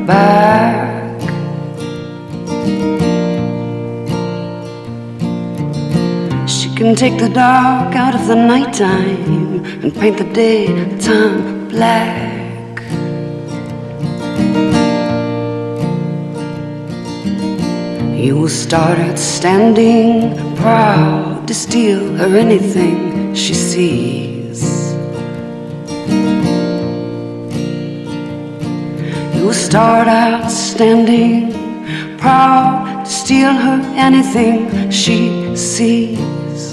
back. She can take the dark out of the nighttime and paint the daytime black. You will start out standing proud to steal her anything she sees. You will start out standing proud to steal her anything she sees.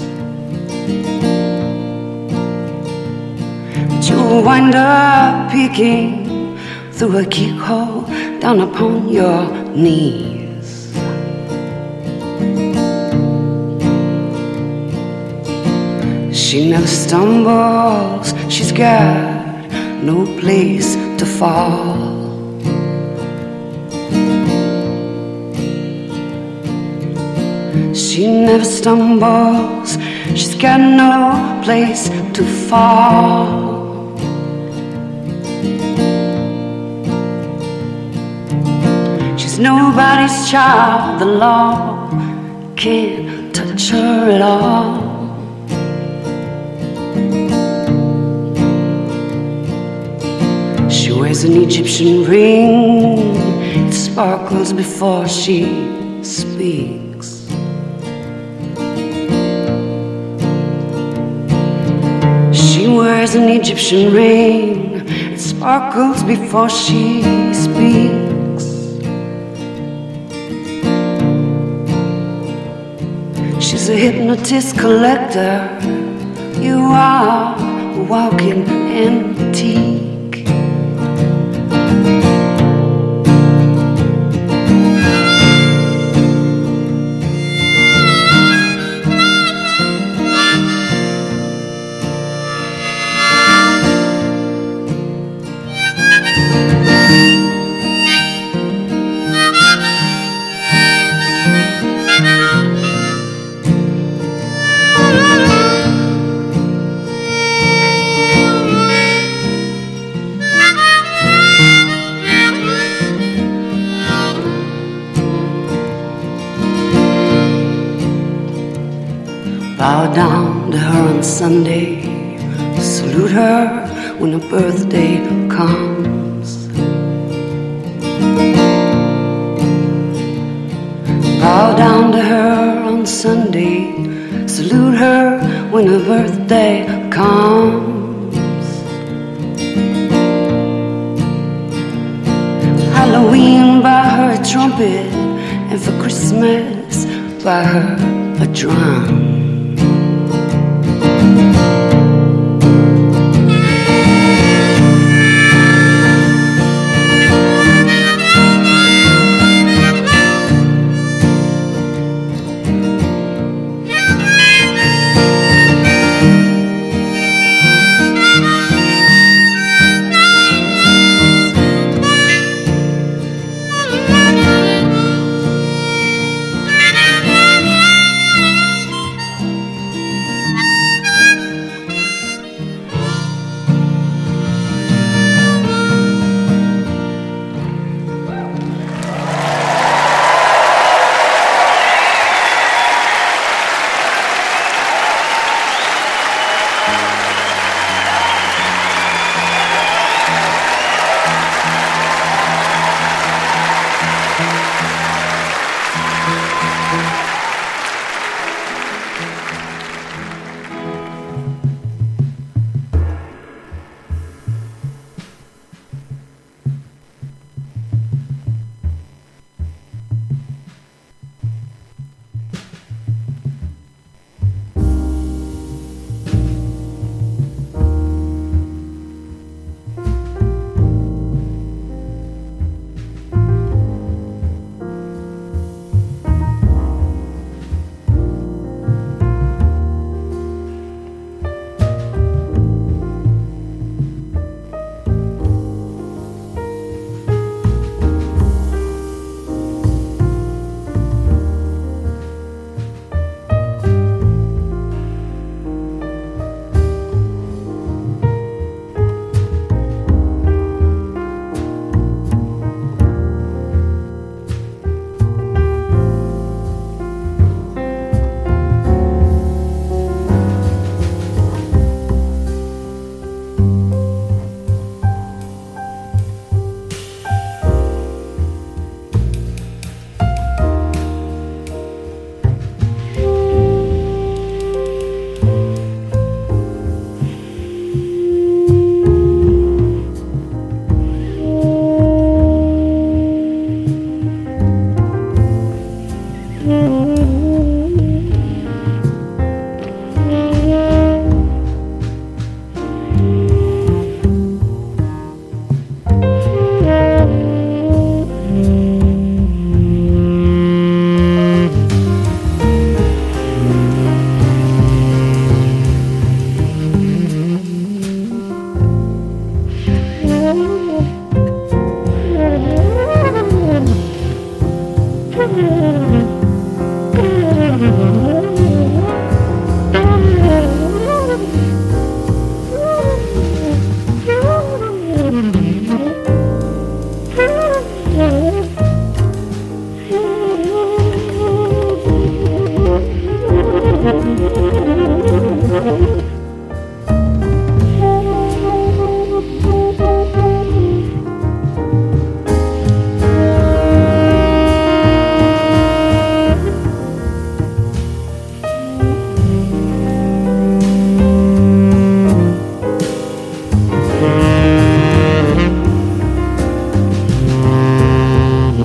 But you'll wind up peeking through a keyhole down upon your knees. She never stumbles, she's got no place to fall. She never stumbles, she's got no place to fall. She's nobody's child, the law can't touch her at all. She wears an Egyptian ring, it sparkles before she speaks. She wears an Egyptian ring, it sparkles before she speaks. She's a hypnotist collector, you are a walking antique. Bow down to her on Sunday, salute her when her birthday comes. Bow down to her on Sunday, salute her when her birthday comes. Halloween, buy her a trumpet, and for Christmas, buy her a drum.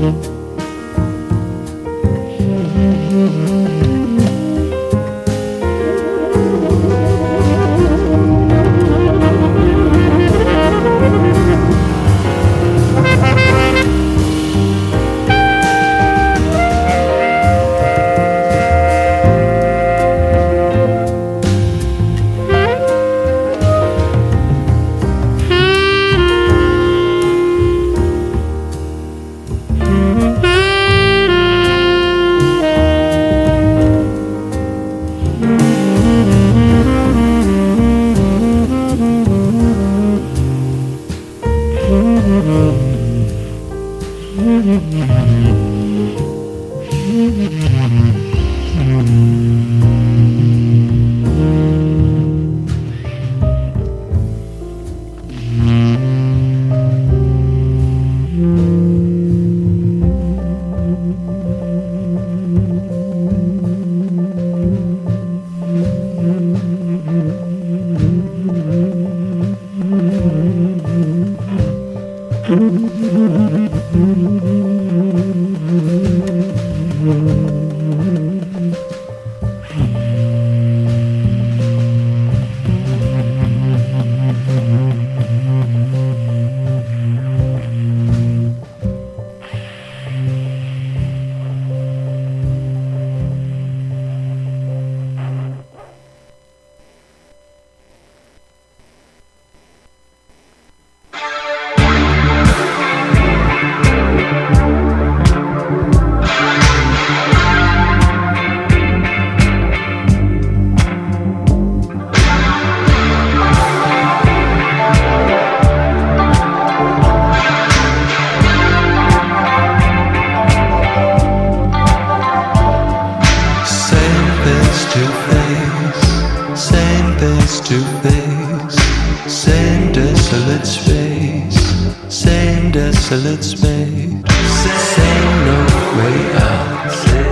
desolate space. Same no way out.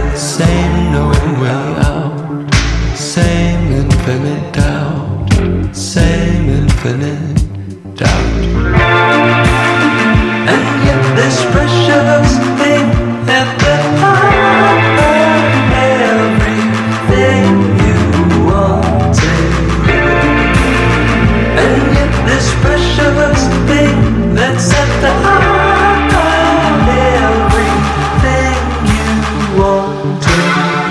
Same no way out. Same infinite doubt. Same infinite doubt. And yet this precious thing at the heart of everything you wanted. And yet this precious thing that's at the heart of everything you wanted.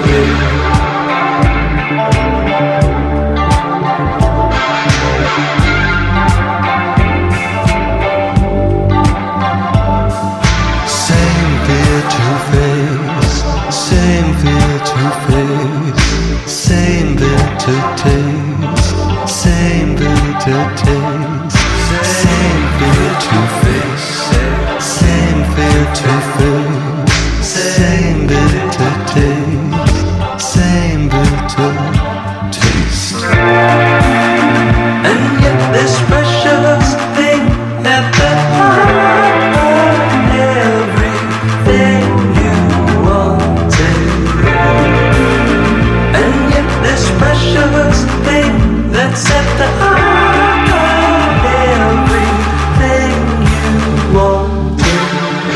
Same fear to face, same fear to face, same fear to taste, same fear to taste, same fear to face, same fear to face, same fear to taste, same fear to taste. And yet this precious thing at the heart of everything you wanted. And yet this precious thing that's at the heart of everything you wanted.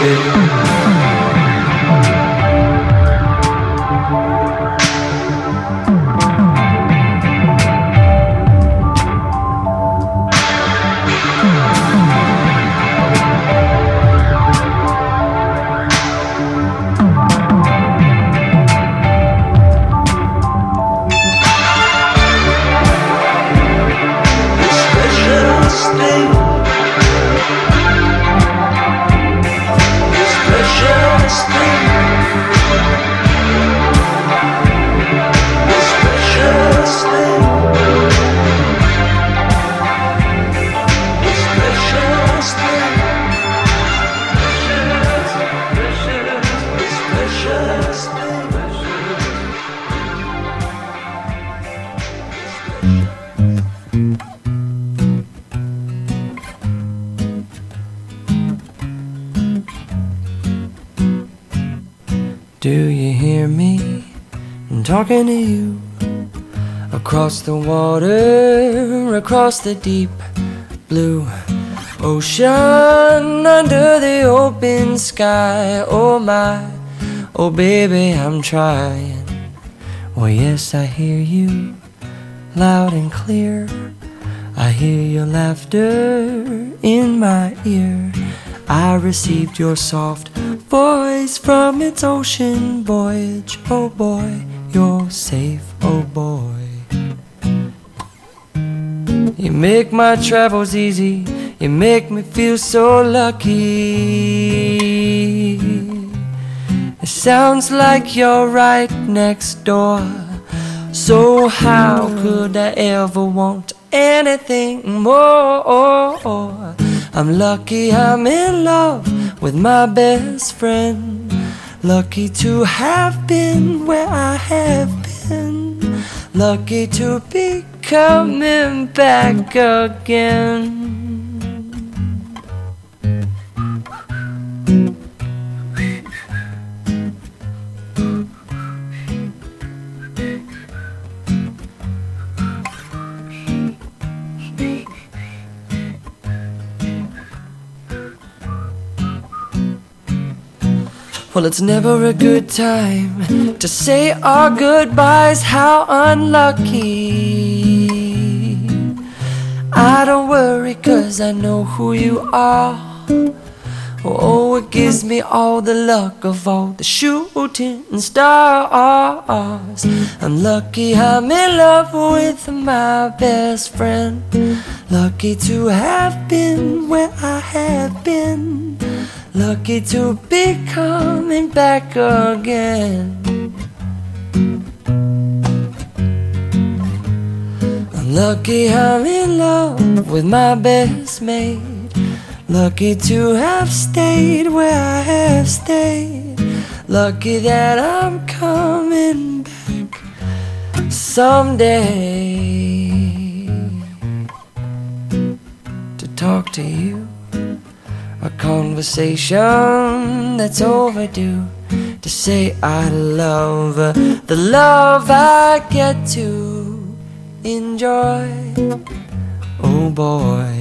Do you hear me? I'm talking to you. Across the water, across the deep blue Ocean under the open sky. Oh my, oh baby, I'm trying. Oh yes, I hear you loud and clear. I hear your laughter in my ear. I received your soft voice from its ocean voyage. Oh boy, you're safe, oh boy. You make my travels easy. You make me feel so lucky. It sounds like you're right next door. So how could I ever want anything more? I'm lucky I'm in love with my best friend. Lucky to have been where I have been. Lucky to be coming back again. Well, it's never a good time to say our goodbyes. How unlucky. I don't worry, 'cause I know who you are. Oh, it gives me all the luck of all the shooting stars. I'm lucky I'm in love with my best friend. Lucky to have been where I have been. Lucky to be coming back again. I'm lucky I'm in love with my best mate. Lucky to have stayed where I have stayed. Lucky that I'm coming back someday to talk to you. A conversation that's overdue. To say I love her, the love I get to enjoy. Oh boy.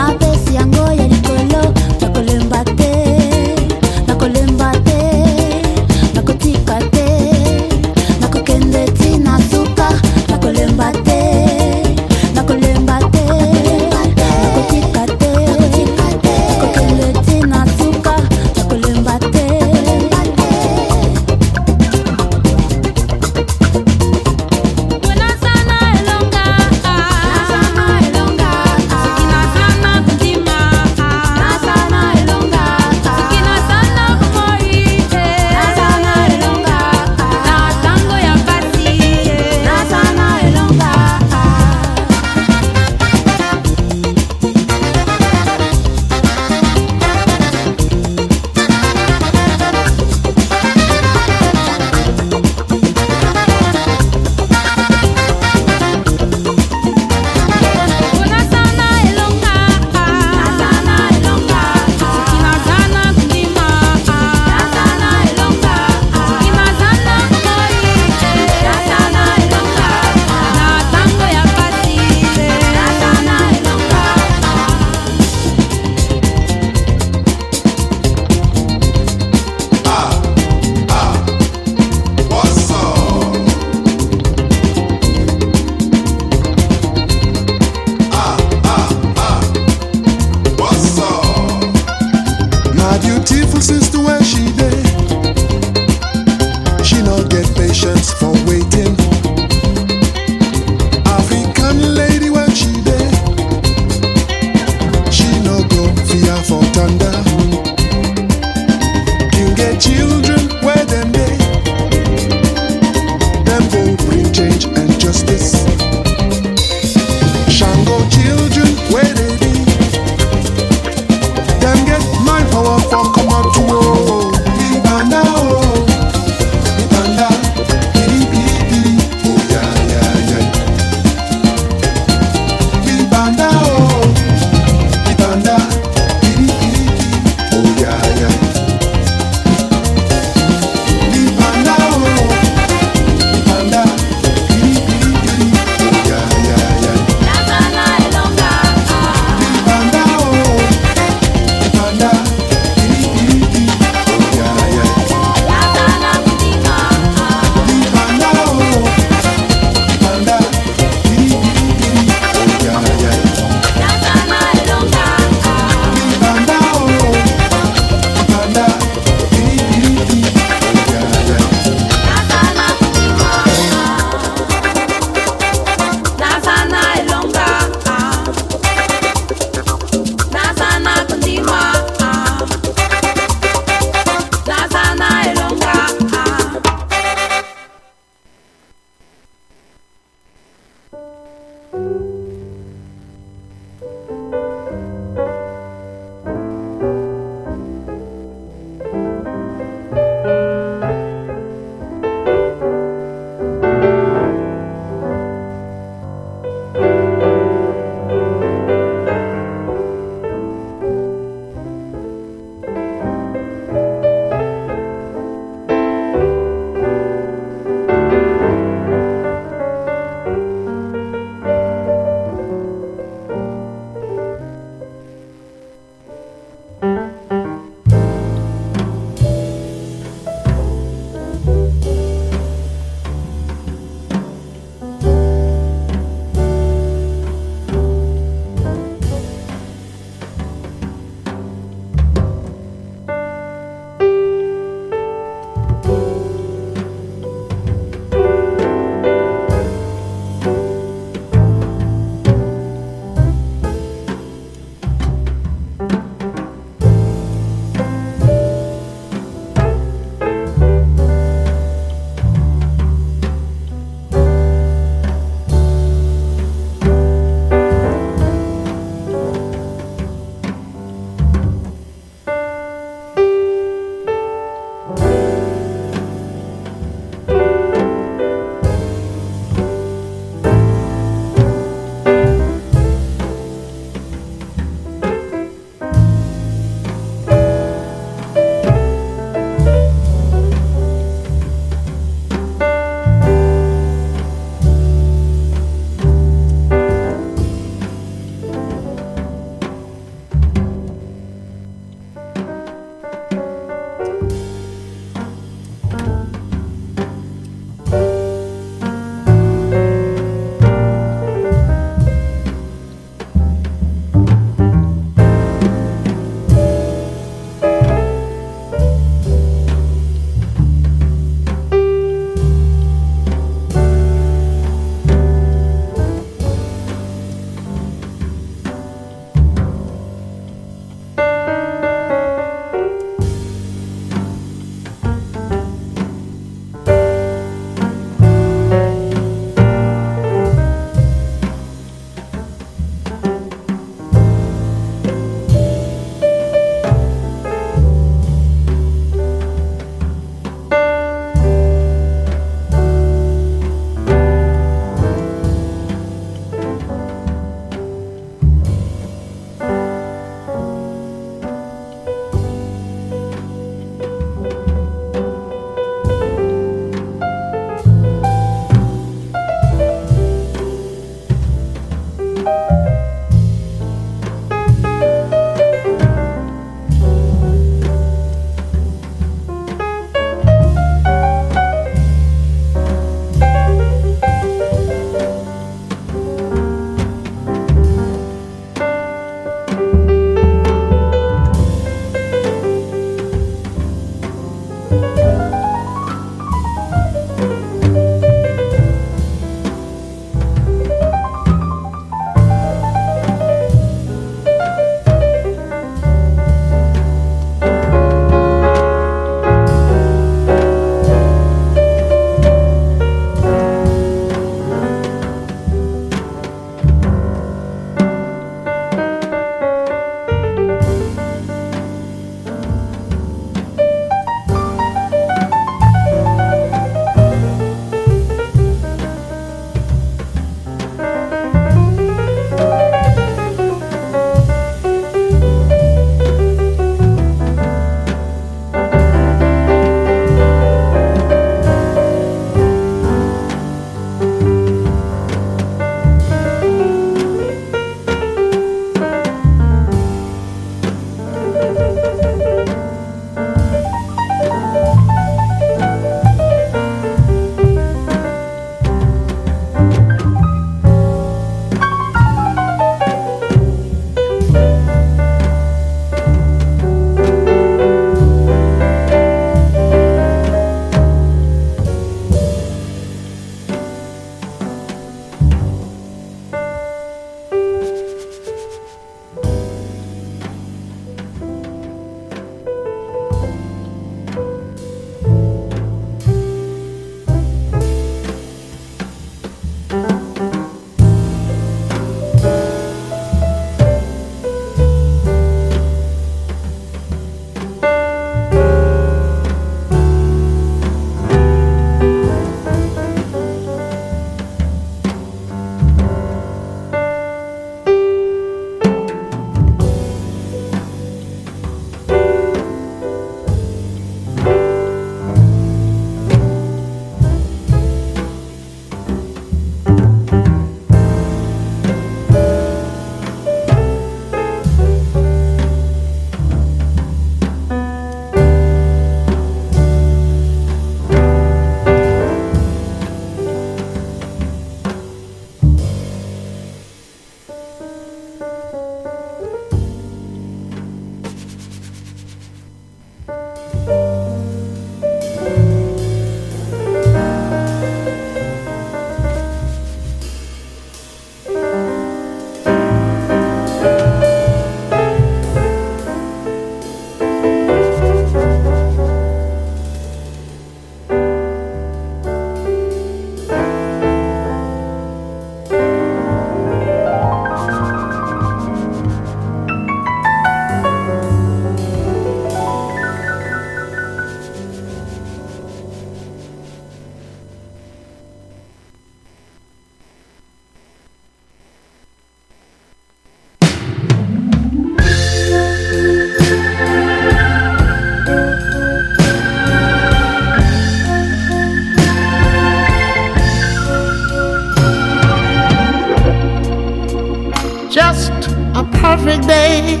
perfect day.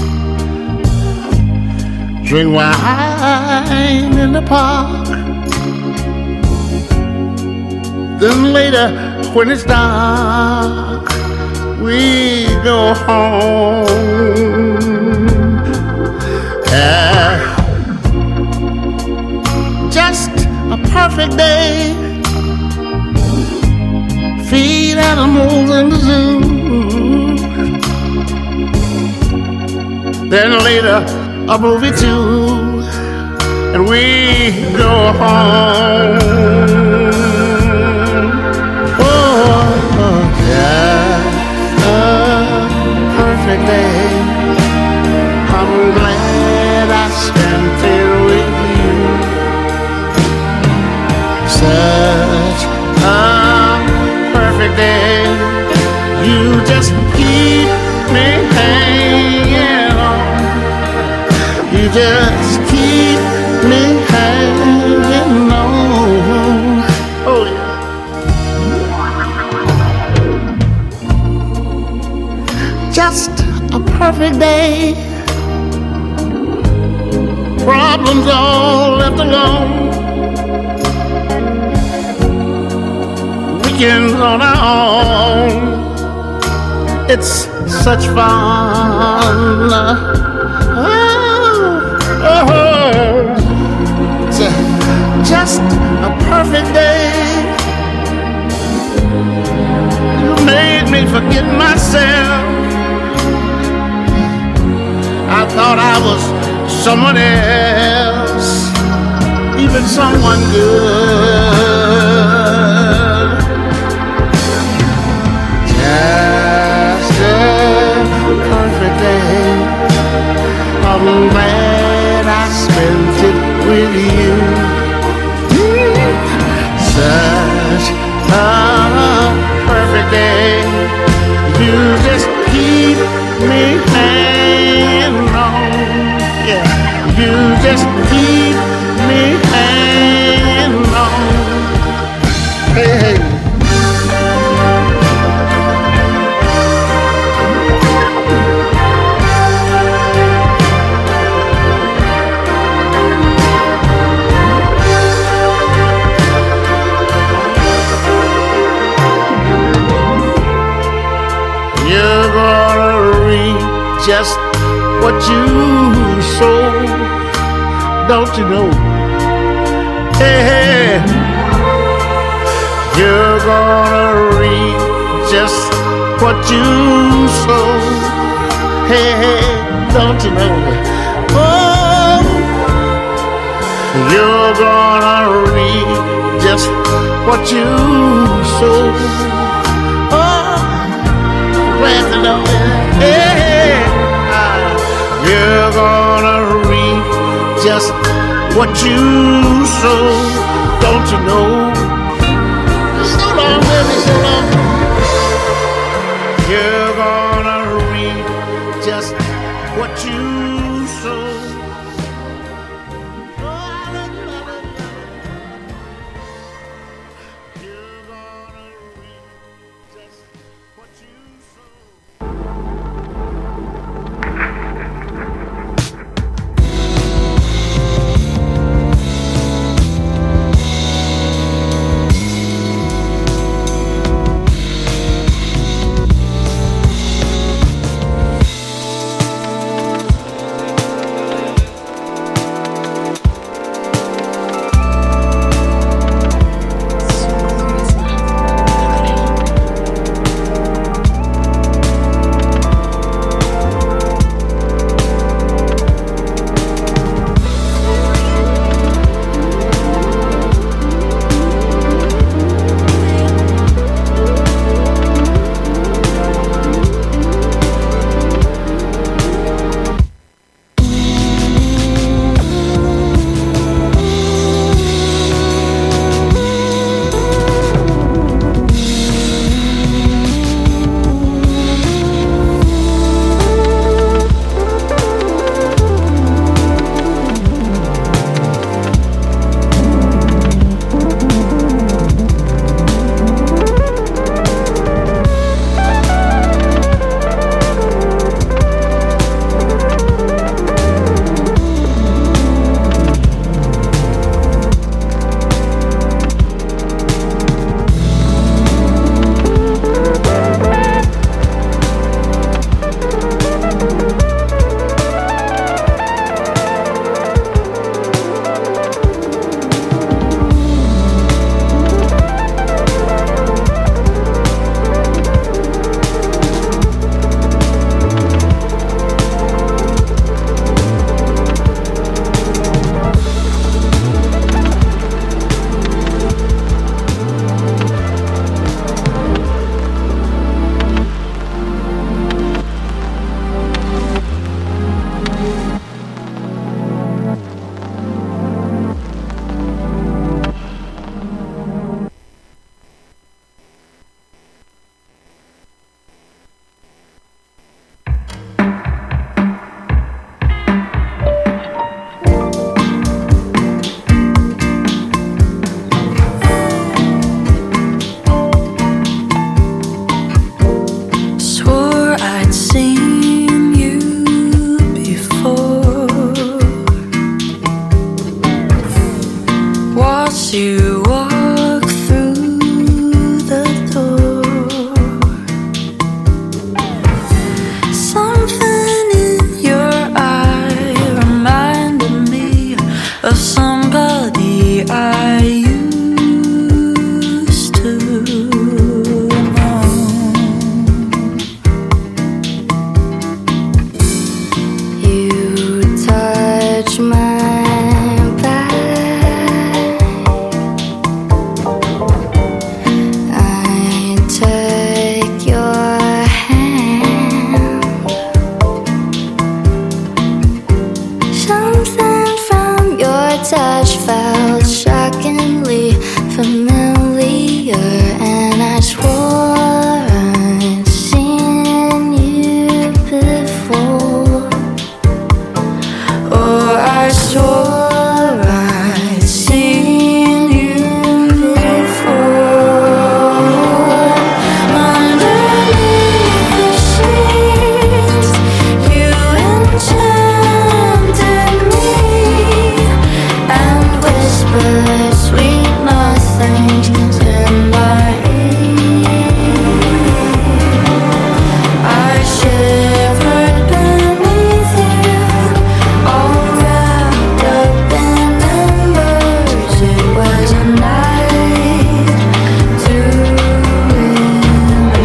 Drink wine in the park. Then later, when it's dark, we go home. Just a perfect day. Feed animals in the zoo. Then later, a movie too, and we go home. Oh, just a perfect day. I'm glad I spent it with you. Such a perfect day. You just keep me hanging on. You just keep me hanging on. Oh yeah. Just a perfect day. Problems all left alone. Weekends on our own. It's such fun. Just a perfect day. You made me forget myself. I thought I was someone else, even someone good. Just a perfect day. I'm glad I spent it with you. Such a perfect day. You just keep me hanging on. Yeah, you just keep me hanging on. Hey, hey. Just what you sow, don't you know? Hey, hey, you're gonna reap just what you sow. Hey, hey, don't you know? Oh, you're gonna reap just what you sow. Oh, glad to know it. Hey, hey. You're gonna reap just what you sow, don't you know?